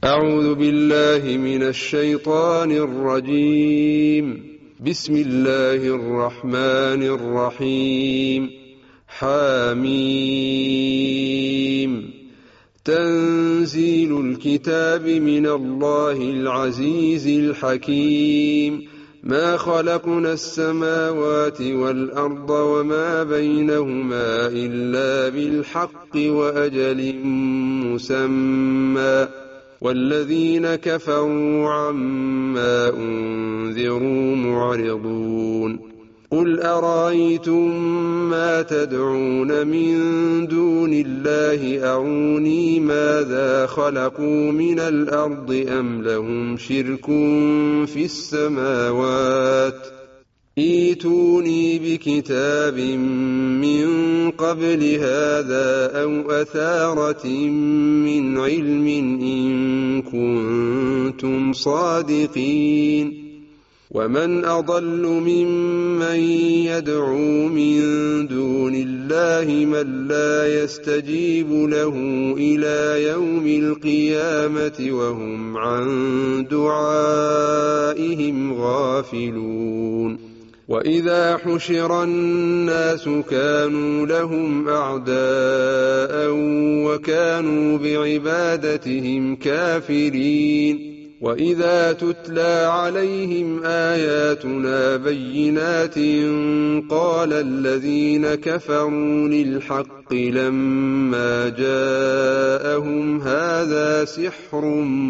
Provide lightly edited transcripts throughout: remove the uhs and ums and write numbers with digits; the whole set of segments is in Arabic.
أعوذ بالله من الشيطان الرجيم. بسم الله الرحمن الرحيم. حميم. تنزيل الكتاب من الله العزيز الحكيم. ما خلقنا السماوات والأرض وما بينهما إلا بالحق وأجل مسمى، والذين كفروا عما أنذروا معرضون. قل أرأيتم ما تدعون من دون الله أروني ماذا خلقوا من الأرض أم لهم شرك في السماوات، ائتوني بكتاب من قبل هذا أو أثارة من علم إن كنتم صادقين. ومن أضل ممن يدعو من دون الله من لا يستجيب له إلى يوم القيامة وهم عن دعائهم غافلون. وإذا حشر الناس كانوا لهم أعداء وكانوا بعبادتهم كافرين. وإذا تتلى عليهم آياتنا بينات قال الذين كفروا للحق لما جاءهم هذا سحر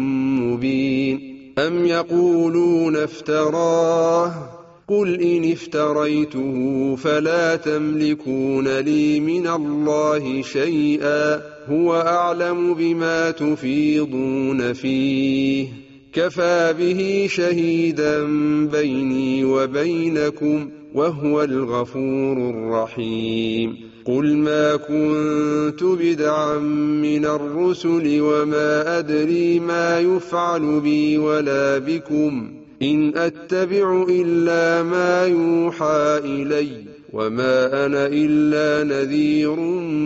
مبين. أم يقولون افتراه، قل إن افتريته فلا تملكون لي من الله شيئا، هو أعلم بما تفيضون فيه، كفى به شهيدا بيني وبينكم وهو الغفور الرحيم. قل ما كنت بدعا من الرسل وما أدري ما يفعل بي ولا بكم، إن أتبع إلا ما يوحى إلي وما أنا إلا نذير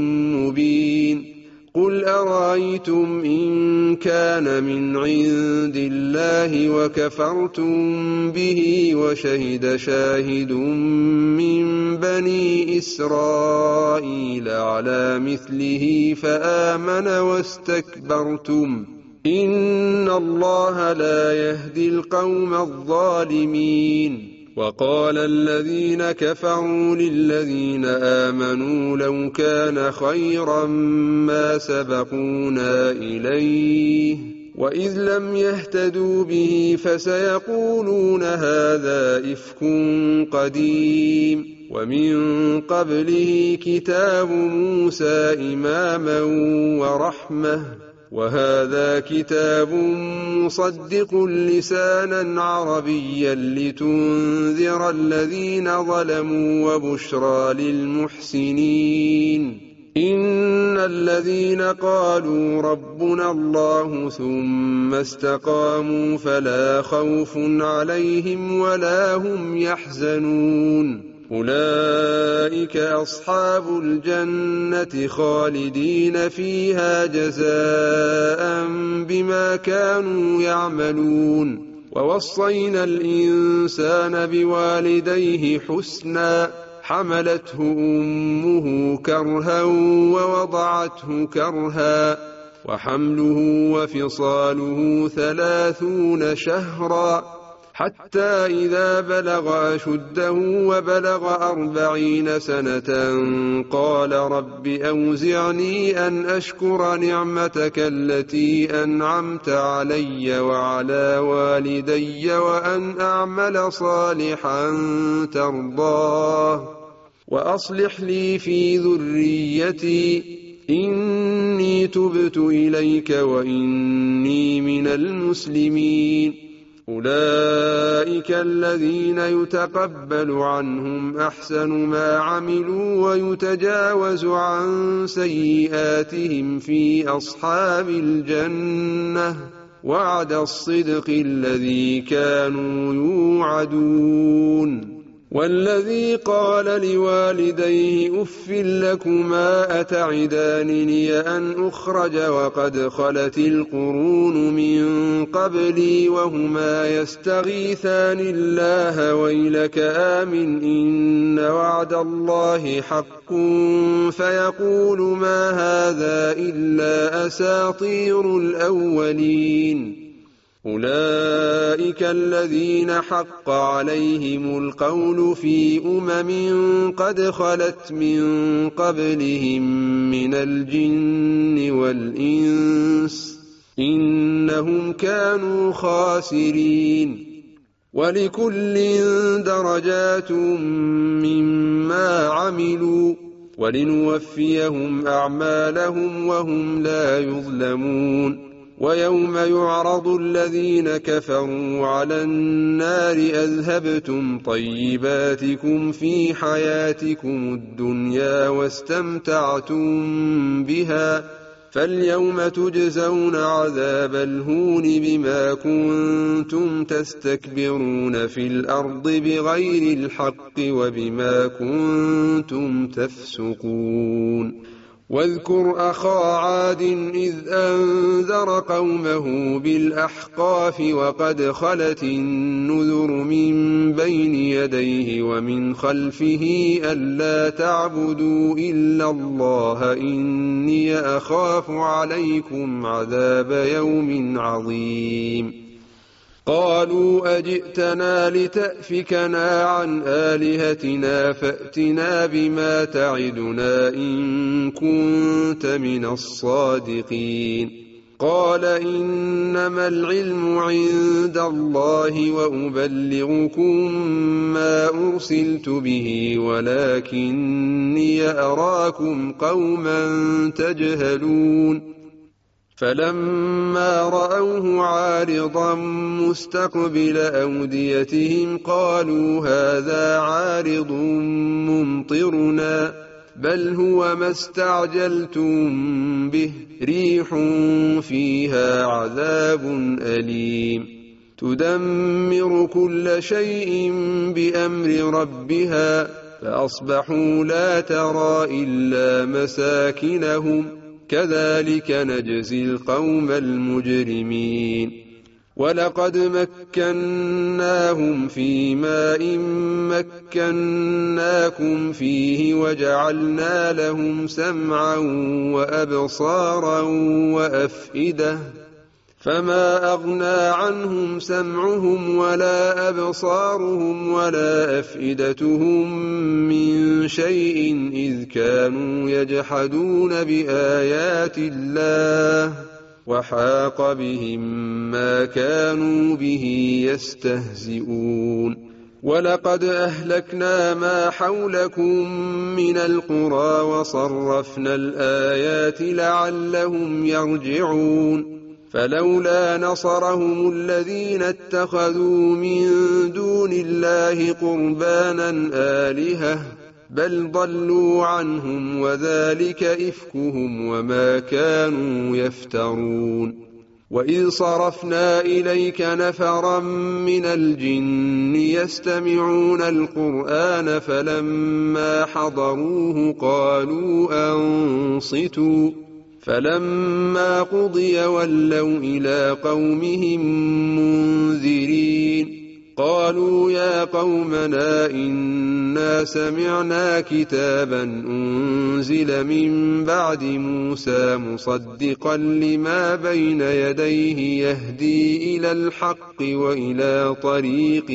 مبين. قل أرأيتم إن كان من عند الله وكفرتم به وشهد شاهد من بني إسرائيل على مثله فآمن واستكبرتم، إن الله لا يهدي القوم الظالمين. وقال الذين كفروا للذين آمنوا لو كان خيرا ما سبقونا إليه، وإذ لم يهتدوا به فسيقولون هذا إفك قديم. ومن قبله كتاب موسى إماما ورحمة، وهذا كتاب مصدق لسانا عربيا لتنذر الذين ظلموا وبشرى للمحسنين. إن الذين قالوا ربنا الله ثم استقاموا فلا خوف عليهم ولا هم يحزنون، أولئك أصحاب الجنة خالدين فيها جزاء بما كانوا يعملون. ووصينا الإنسان بوالديه حسنا، حملته أمه كرها ووضعته كرها، وحمله وفصاله 30 شهرا، حتى إذا بلغ أشده وبلغ 40 سنة قال رب أوزعني أن أشكر نعمتك التي أنعمت علي وعلى والدي وأن أعمل صالحا ترضاه وأصلح لي في ذريتي إني تبت إليك وإني من المسلمين. أولئك الذين يتقبل عنهم أحسن ما عملوا ويتجاوز عن سيئاتهم في أصحاب الجنة، وعد الصدق الذي كانوا يوعدون. والذي قال لوالديه أف لكما أتعدانني أن أخرج وقد خلت القرون من قبلي وهما يستغيثان الله ويلك آمن إن وعد الله حق فيقول ما هذا إلا أساطير الأولين أولئك الذين حق عليهم القول في قد خلت من قبلهم من الجن والإنس إنهم كانوا خاسرين ولكل درجات مما عملوا ولنوفيهم أعمالهم وهم لا يظلمون ويوم يعرض الذين كفروا على النار أذهبتم طيباتكم في حياتكم الدنيا واستمتعتم بها فاليوم تجزون عذاب الهون بما كنتم تستكبرون في الأرض بغير الحق وبما كنتم تفسقون واذكر أخا عاد إذ أنذر قومه بالأحقاف وقد خلت النذر من بين يديه ومن خلفه ألا تعبدوا إلا الله إني أخاف عليكم عذاب يوم عظيم قالوا أجئتنا لتأفكنا عن آلهتنا فأتنا بما تعدنا إن كنت من الصادقين قال إنما العلم عند الله وأبلغكم ما أرسلت به ولكني أراكم قوما تجهلون فلما رأوه عارضا مستقبل أوديتهم قالوا هذا عارض ممطرنا بل هو ما استعجلتم به ريح فيها عذاب أليم تدمر كل شيء بأمر ربها فأصبحوا لا ترى إلا مساكنهم كذلك نجزي القوم المجرمين ولقد مكناهم في ماء مكناكم فيه وجعلنا لهم سمعا وأبصارا وأفئدة فما أغنى عنهم سمعهم ولا أبصارهم ولا أفئدتهم من شيء إذ كانوا يجحدون بآيات الله وحاق بهم ما كانوا به يستهزئون ولقد أهلكنا ما حولكم من القرى وصرفنا الآيات لعلهم يرجعون فلولا نصرهم الذين اتخذوا من دون الله قربانا آلهة بل ضلوا عنهم وذلك إفكهم وما كانوا يفترون وإذ صرفنا إليك نفرا من الجن يستمعون القرآن فلما حضروه قالوا أنصتوا فلما قضي ولوا إلى قومهم منذرين قالوا يا قومنا إنا سمعنا كتابا أنزل من بعد موسى مصدقا لما بين يديه يهدي إلى الحق وإلى طريق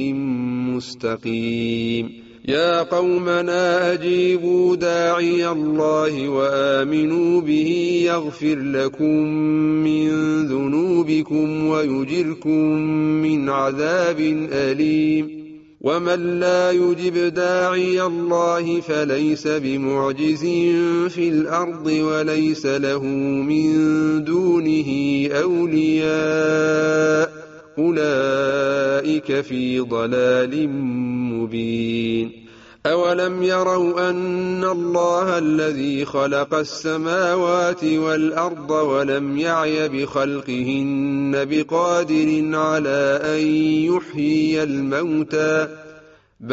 مستقيم يا قومنا أجيبوا داعي الله وآمنوا به يغفر لكم من ذنوبكم ويجركم من عذاب أليم ومن لا يجب داعي الله فليس بمعجز في الأرض وليس له من دونه أولياء أولئك في ضلال مبين أولم يروا أن الله الذي خلق السماوات والأرض ولم يعي بخلقهن بقادر على أن يحيي الموتى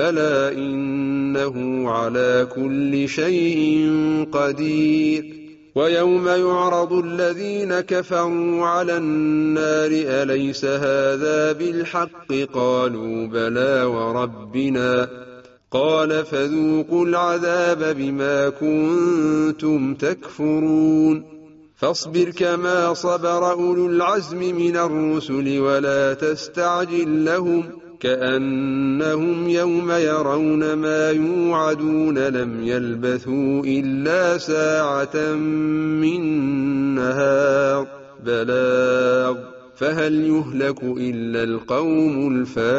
بلى إنه على كل شيء قدير ويوم يعرض الذين كفروا على النار أليس هذا بالحق قالوا بلى وربنا قال فذوقوا العذاب بما كنتم تكفرون فاصبر كما صبر أولو العزم من الرسل ولا تستعجل لهم كأنهم يوم يرون ما يوعدون لم يلبثوا إلا ساعة من نهار بلاغ فهل يهلك إلا القوم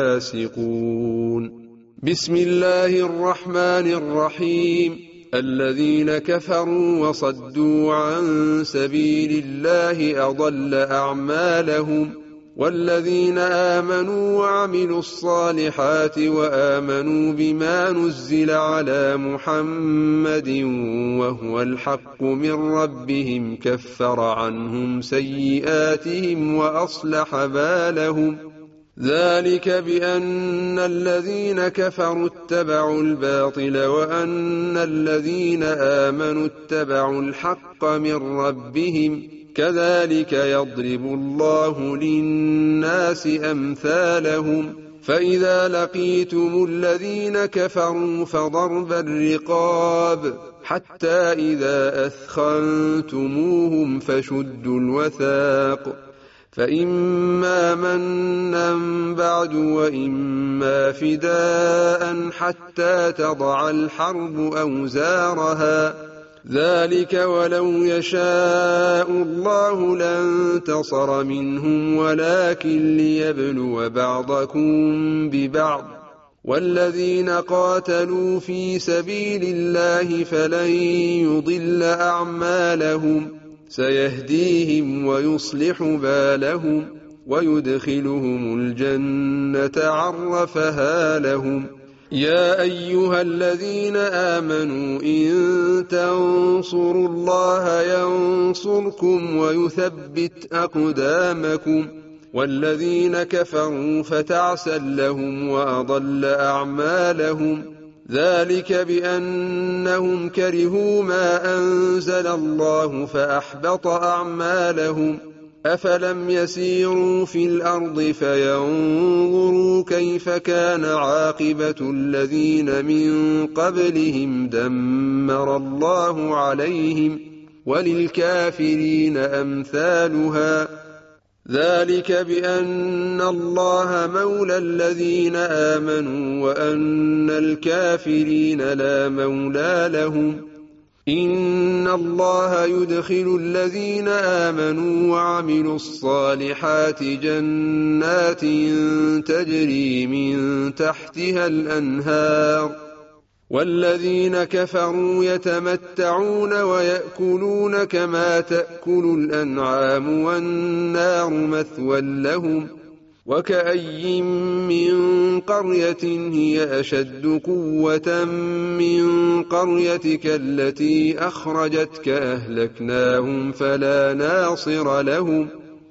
الفاسقون. بسم الله الرحمن الرحيم. الذين كفروا وصدوا عن سبيل الله أضل أعمالهم والذين آمنوا وعملوا الصالحات وآمنوا بما نزل على محمد وهو الحق من ربهم كفر عنهم سيئاتهم وأصلح بالهم ذلك بأن الذين كفروا اتبعوا الباطل وأن الذين آمنوا اتبعوا الحق من ربهم كذلك يضرب الله للناس أمثالهم فإذا لقيتم الذين كفروا فضرب الرقاب حتى إذا أثخنتموهم فشدوا الوثاق فإما منا بعد وإما فداء حتى تضع الحرب أوزارها ذلك ولو يشاء الله لانتصر منهم ولكن ليبلو بعضكم ببعض والذين قاتلوا في سبيل الله فلن يضل أعمالهم سيهديهم ويصلح بالهم ويدخلهم الجنة عرفها لهم. يا أيها الذين آمنوا إن تنصروا الله ينصركم ويثبت أقدامكم والذين كفروا فتعسا لهم وأضل أعمالهم ذلك بأنهم كرهوا ما أنزل الله فأحبط أعمالهم أفلم يسيروا في الأرض فينظروا كيف كان عاقبة الذين من قبلهم دمر الله عليهم وللكافرين أمثالها ذلك بأن الله مولى الذين آمنوا وأن الكافرين لا مولى لهم إن الله يدخل الذين آمنوا وعملوا الصالحات جنات تجري من تحتها الأنهار والذين كفروا يتمتعون ويأكلون كما تأكل الأنعام والنار مثوى لهم وكأي من قرية هي أشد قوة من قريتك التي أخرجتك أهلكناهم فلا ناصر لهم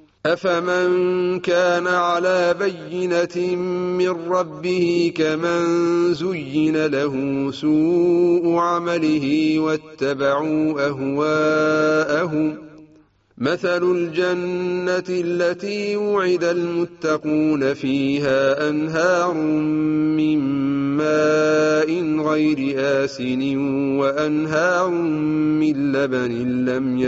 أفمن كان على بينة من ربه كمن زين له سوء عمله واتبعوا أهواءهم مثل الجنة التي وعد المتقون فيها أنهار من ماء غير آسن وأنهار من لبن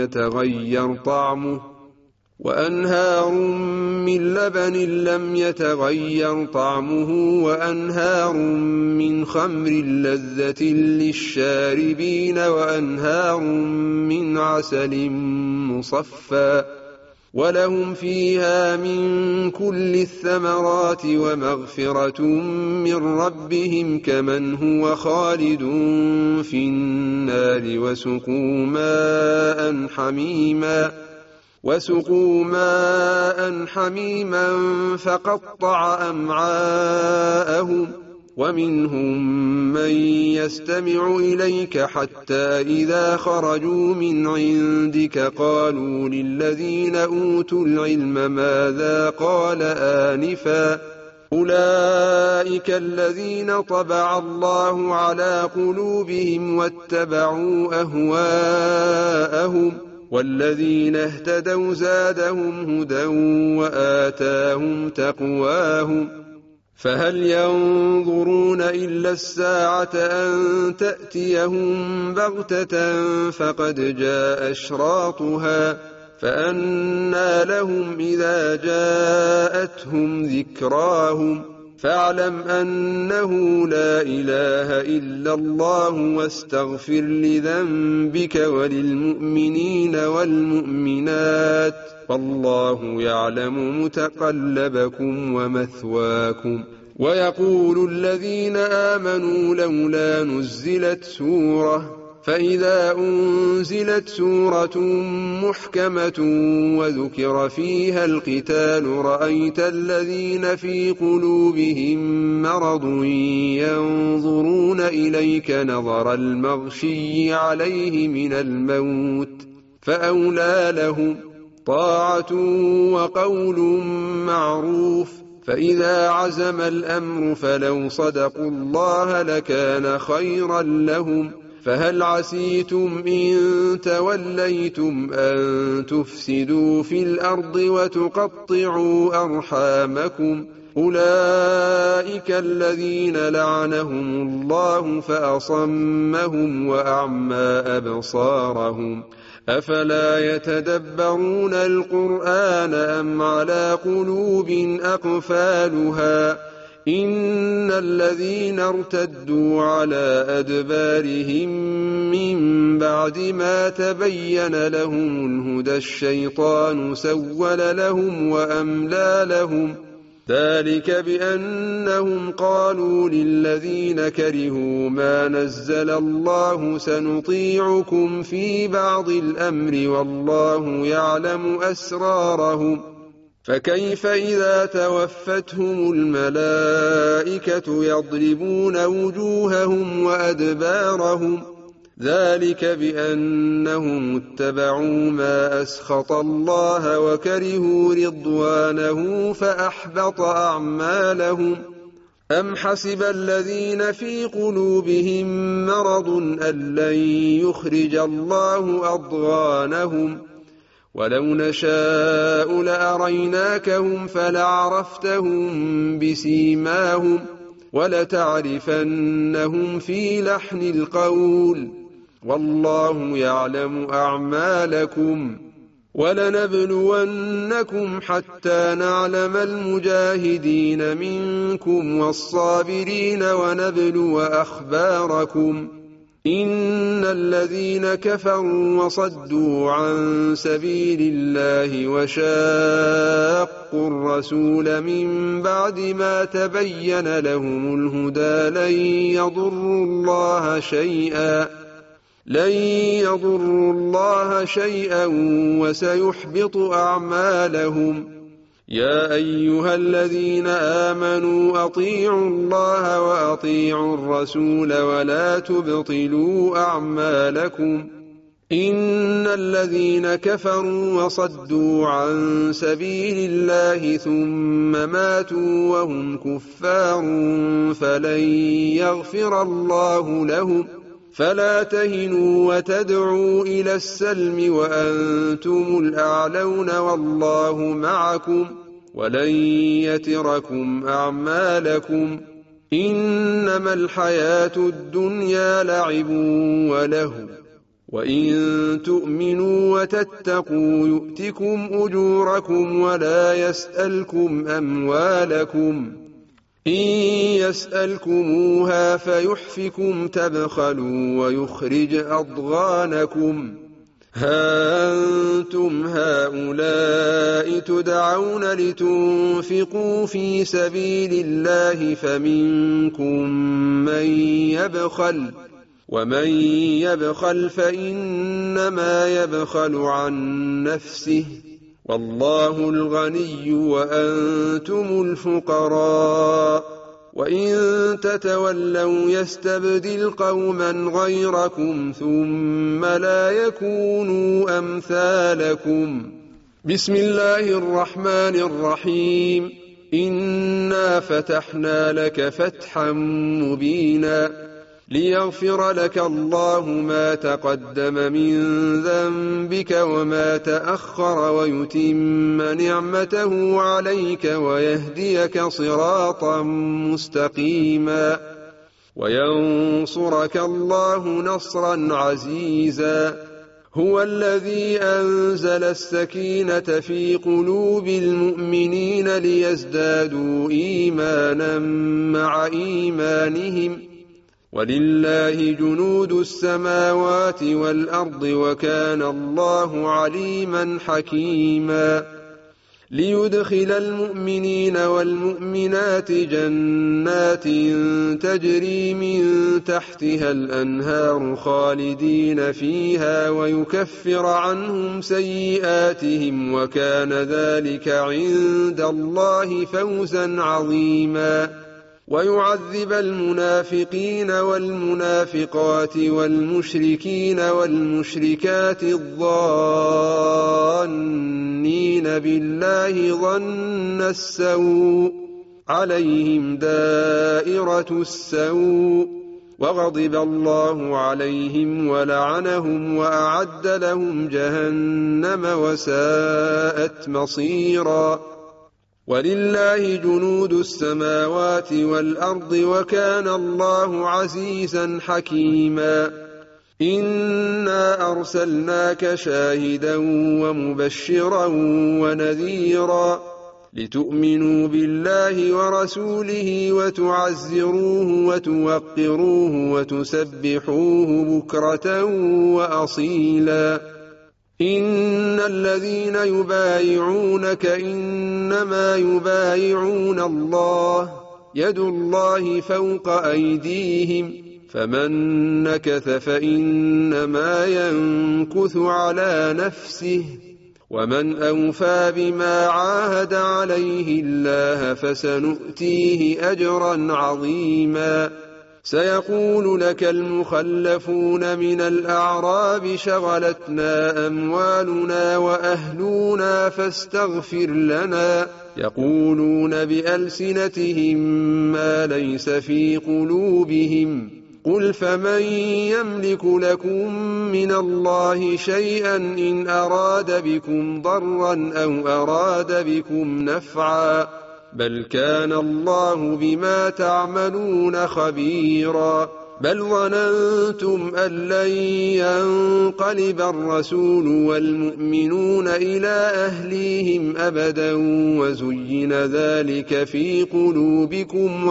لم يتغير طعمه وأنهار من خمر لذة للشاربين وأنهار من عسل مصفى ولهم فيها من كل الثمرات ومغفرة من ربهم كمن هو خالد في النار وسقوا ماء حميما فقطع أمعاءهم ومنهم من يستمع إليك حتى إذا خرجوا من عندك قالوا للذين أوتوا العلم ماذا قال آنفا أولئك الذين طبع الله على قلوبهم واتبعوا أهواءهم والذين اهتدوا زادهم هدى وآتاهم تقواهم فهل ينظرون إلا الساعة أن تأتيهم بغتة فقد جاء أشراطها فأنى لهم إذا جاءتهم ذكراهم فاعلم أنه لا إله إلا الله واستغفر لذنبك وللمؤمنين والمؤمنات والله يعلم متقلبكم ومثواكم ويقول الذين آمنوا لولا نزلت سورة فإذا أنزلت سورة محكمة وذكر فيها القتال رأيت الذين في قلوبهم مرض ينظرون إليك نظر المغشي عليه من الموت فأولى لهم طاعة وقول معروف فإذا عزم الأمر فلو صدقوا الله لكان خيرا لهم فهل عسيتم إن توليتم أن تفسدوا في الأرض وتقطعوا أرحامكم أولئك الذين لعنهم الله فأصمهم وأعمى أبصارهم أفلا يتدبرون القرآن أم على قلوب أقفالها إن الذين ارتدوا على أدبارهم من بعد ما تبين لهم الهدى الشيطان سول لهم وأملى لهم ذلك بأنهم قالوا للذين كرهوا ما نزل الله سنطيعكم في بعض الأمر والله يعلم أسرارهم فكيف إذا توفتهم الملائكة يضربون وجوههم وأدبارهم ذلك بأنهم اتبعوا ما أسخط الله وكرهوا رضوانه فأحبط أعمالهم أم حسب الذين في قلوبهم مرض أن لن يخرج الله أضغانهم ولو نشاء لأريناكهم فلعرفتهم بسيماهم ولتعرفنهم في لحن القول والله يعلم أعمالكم ولنبلونكم حتى نعلم المجاهدين منكم والصابرين ونبلو أخباركم إن الذين كفروا وصدوا عن سبيل الله وشاقوا الرسول من بعد ما تبين لهم الهدى لن يضروا الله شيئا وسيحبط أعمالهم يا أيها الذين آمنوا أطيعوا الله وأطيعوا الرسول ولا تبطلوا أعمالكم إن الذين كفروا وصدوا عن سبيل الله ثم ماتوا وهم كفار فلن يغفر الله لهم فلا تهنوا وتدعوا إلى السلم وأنتم الأعلون والله معكم ولن يتركم أعمالكم إنما الحياة الدنيا لعب ولهو وإن تؤمنوا وتتقوا يؤتكم أجوركم ولا يسألكم أموالكم إن يسألكموها فيحفكم تبخلوا ويخرج أضغانكم ها أنتم هؤلاء تدعون لتنفقوا في سبيل الله فمنكم من يبخل ومن يبخل فإنما يبخل عن نفسه والله الغني وأنتم الفقراء وإن تتولوا يستبدل قوما غيركم ثم لا يكونوا أمثالكم بسم الله الرحمن الرحيم إنا فتحنا لك فتحا مبينا ليغفر لك الله ما تقدم من ذنبك وما تأخر ويتم نعمته عليك ويهديك صراطا مستقيما وينصرك الله نصرا عزيزا هو الذي أنزل السكينة في قلوب المؤمنين ليزدادوا إيمانا مع إيمانهم ولله جنود السماوات والأرض وكان الله عليما حكيما ليدخل المؤمنين والمؤمنات جنات تجري من تحتها الأنهار خالدين فيها ويكفر عنهم سيئاتهم وكان ذلك عند الله فوزا عظيما ويعذب المنافقين والمنافقات والمشركين والمشركات الظانين بالله ظن السوء عليهم دائرة السوء وغضب الله عليهم ولعنهم وأعد لهم جهنم وساءت مصيرا ولله جنود السماوات والأرض وكان الله عزيزا حكيما إنا أرسلناك شاهدا ومبشرا ونذيرا لتؤمنوا بالله ورسوله وتعزروه وتوقروه وتسبحوه بكرة وأصيلا إن الذين يبايعونك إنما يبايعون الله يد الله فوق أيديهم فمن نكث فإنما ينكث على نفسه ومن أوفى بما عاهد عليه الله فسنؤتيه أجرا عظيما سيقول لك المخلفون من الأعراب شغلتنا أموالنا وأهلنا فاستغفر لنا يقولون بألسنتهم ما ليس في قلوبهم قل فمن يملك لكم من الله شيئا إن أراد بكم ضرا أو أراد بكم نفعا بل كان الله بما تعملون خبيرا بل ظننتم أن لن ينقلب الرسول والمؤمنون إلى أهليهم أبدا وزين ذلك في قلوبكم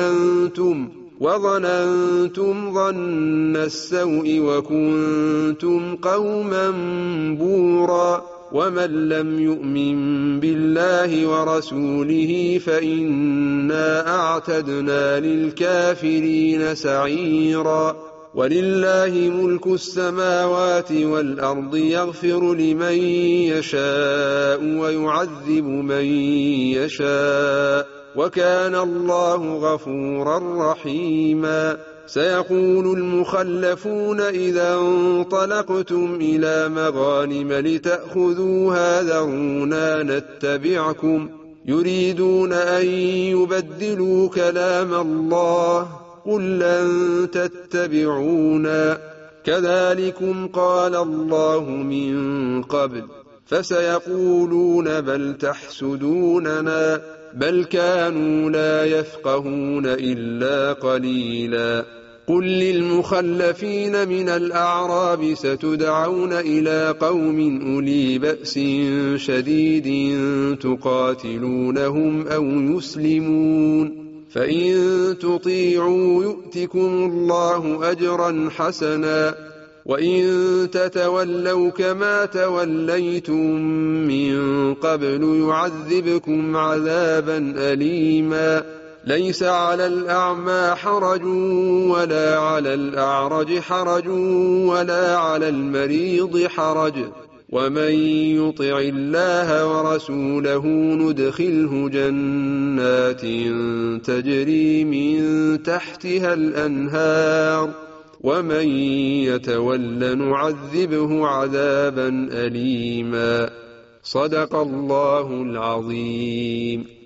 وظننتم ظن السوء وكنتم قوما بورا ومن لم يؤمن بالله ورسوله فإنا أعتدنا للكافرين سعيرا ولله ملك السماوات والأرض يغفر لمن يشاء ويعذب من يشاء وكان الله غفورا رحيما سيقول المخلفون إذا انطلقتم إلى مغانم لتأخذوها ذرونا نتبعكم يريدون أن يبدلوا كلام الله قل لن تتبعونا كذلكم قال الله من قبل فسيقولون بل تحسدوننا بل كانوا لا يفقهون إلا قليلا قل للمخلفين من الأعراب ستدعون إلى قوم أولي بأس شديد تقاتلونهم أو يسلمون فإن تطيعوا يؤتكم الله أجرا حسنا وإن تتولوا كما توليتم من قبل يعذبكم عذابا أليما ليس على الأعمى حرج ولا على الأعرج حرج ولا على المريض حرج ومن يطع الله ورسوله ندخله جنات تجري من تحتها الأنهار ومن يتول نعذبه عذابا أليما صدق الله العظيم.